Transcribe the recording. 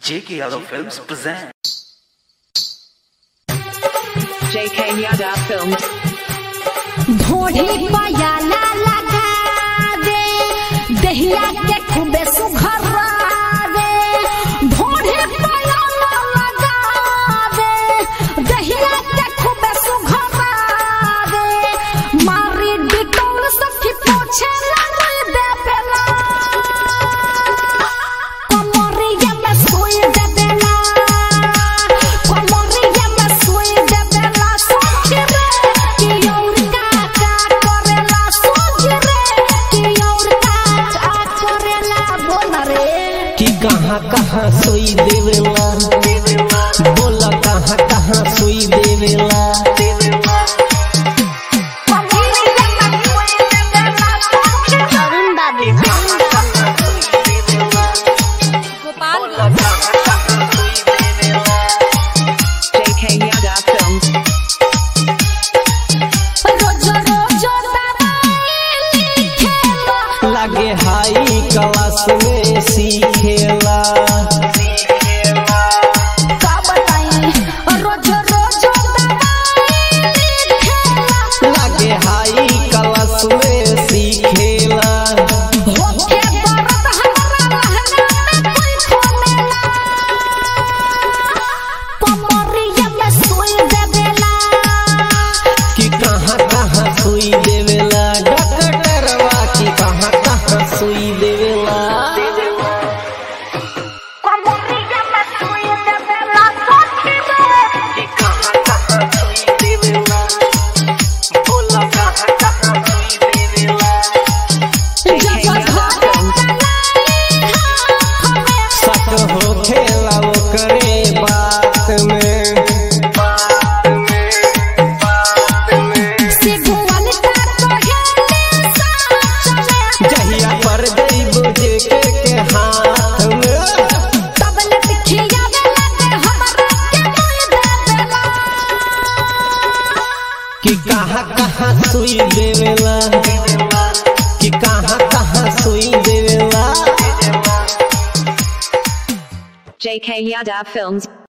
JK Yadav Films present JK Yadav Films. ढोढ़ी पयाला लगा दे दहिया के खूबे सुघरा दे ढोढ़ी पयाला लगा दे दहिया के खूबे सुघरा दे मारी डिटोल सखी पोछे लगी दे बेला कमरिया में सोई दे बेला कमरिया में सोई दे बेला सखी रे कि और का करेला सोच रे कि और का करेला बोल रे कि कहाँ कहाँ सोई देवेला बोला कहाँ कहाँ सोई देवेला अरुण बाबू JK Yadav Films. रोज रोज दवाई लिखेला लगे हाई क्लास में सीखेला का बताई रोज रोज दवाई लिखेला लगे हाई क्लास में सीखेला होके दर्द हमरा रहना में कोई खोलेला कमरिया में सोई देवेला कि कहाँ कहाँ सोई देवेला डॉक्टरवा कि कहाँ कहाँ सोई देवेला कमरिया में सोई देवेला सखी रे कि कहाँ कहाँ सोई देवेला बोला कहाँ कहाँ सोई देवेला JK Yadav Films. सक हो खेला वो करे बात में जहिया पर गई बुझे के हाथ में कि कहाँ कहाँ सुई देवेला कि कहाँ कहाँ सुई देवेला JK Yadav Films.